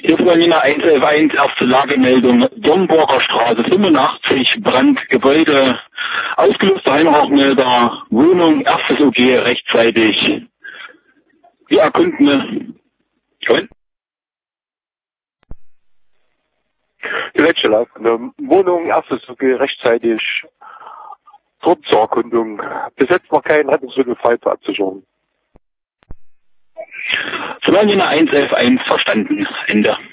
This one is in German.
Hier ist Berliner 111, erste Lagemeldung, Domburger Straße 85, Brandgebäude, ausgelöster Heimrauchmelder, Wohnung, erstes OG rechtzeitig. Wir erkunden. Die letzte laufende Wohnung, erstes OG rechtzeitig. Trotz zur Erkundung. Bis jetzt noch kein Rettungsmittelfall zur Absicherung. Berliner 111 verstanden. Ende.